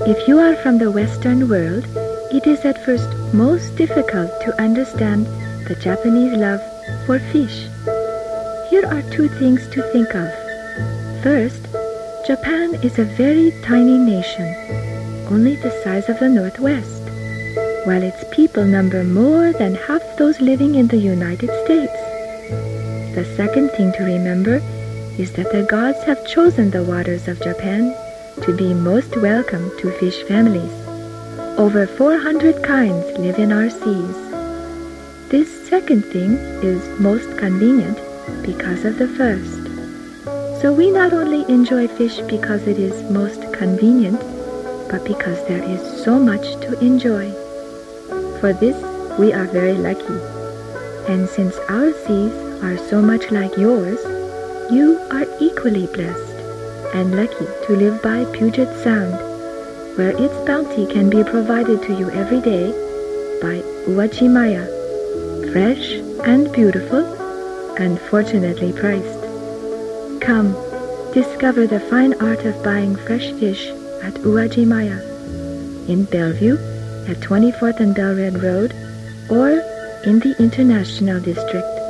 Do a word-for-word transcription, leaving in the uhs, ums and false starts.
If you are from the Western world, it is at first most difficult to understand the Japanese love for fish. Here are two things to think of. First, Japan is a very tiny nation, only the size of the Northwest, while its people number more than half those living in the United States. The second thing to remember is that the gods have chosen the waters of Japan to be most welcome to fish families. Over four hundred kinds live in our seas. This second thing is most convenient because of the first. So we not only enjoy fish because it is most convenient, but because there is so much to enjoy. For this, we are very lucky. And since our seas are so much like yours, you are equally blessed and lucky to live by Puget Sound, where its bounty can be provided to you every day by Uwajimaya, fresh and beautiful and fortunately priced. Come, discover the fine art of buying fresh fish at Uwajimaya in Bellevue at twenty-fourth and Belred Road or in the International District.